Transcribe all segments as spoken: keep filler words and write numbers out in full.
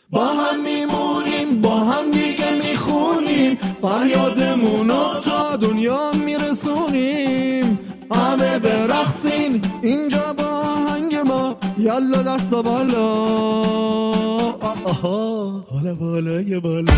با هم میمونیم، با هم دیگه میخونیم، فریادمونو تا دنیا میرسونیم. همه برقصین اینجا با آهنگ ما، یالا دستا بالا، آها حالا بالای بالا.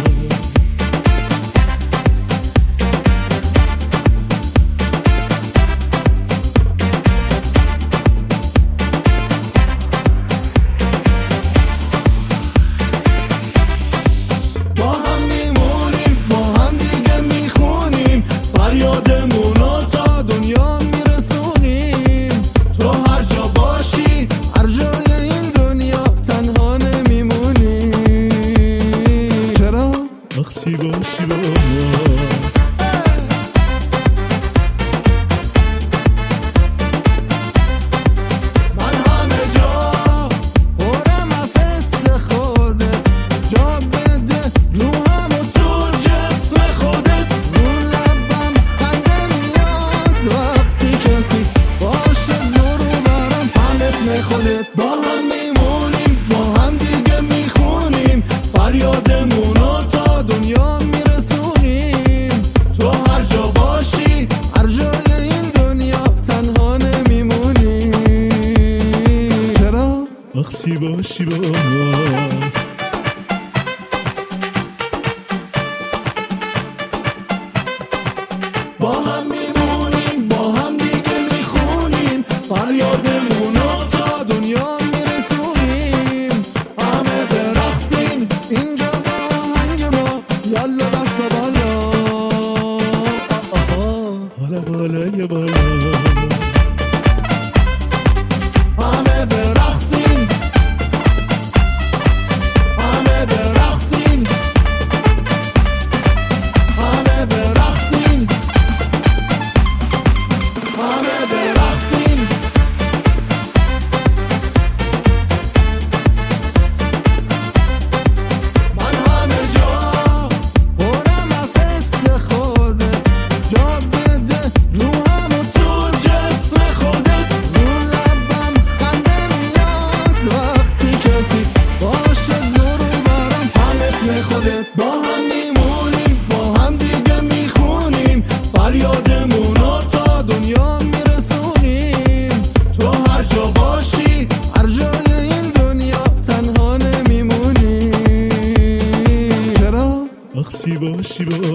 فریادمونو تا دنیا میرسونیم. تو هر جا باشی، هر جای این دنیا تنها نمیمونی. چرا؟ بخشی باشی با ما. من همه جا پرم از حس خودت، جا بده روحم و تو جسم خودت. خودت با هم میمونیم، با هم دیگه میخونیم، فریادمونو تا دنیا میرسونیم. تو هر جا باشی، هر جای این دنیا تنها نمیمونی. چرا؟ بخشی باشی با ما. با هم میمونیم، با هم دیگه میخونیم، فریادمونو تا دنیا میرسونیم. همه برقصین اینجا با آهنگ ما، یالا دستا بالا، حالا بالای بالا. همه برقصین، همه برقصین، همه برقصین، همه برقصین. من همه جا پرم از حس خودت، جا بده روحم و تو جسم خودت. رو لبم خنده میاد وقتی کسی باشه دور و برم، هم اسم خودت. با هم میمونیم، با هم دیگه میخونیم، فریادمونو تا دنیا میرسونیم. تو هر جا باشی، هر جای این دنیا تنها نمیمونی. چرا؟ بخشی باشی با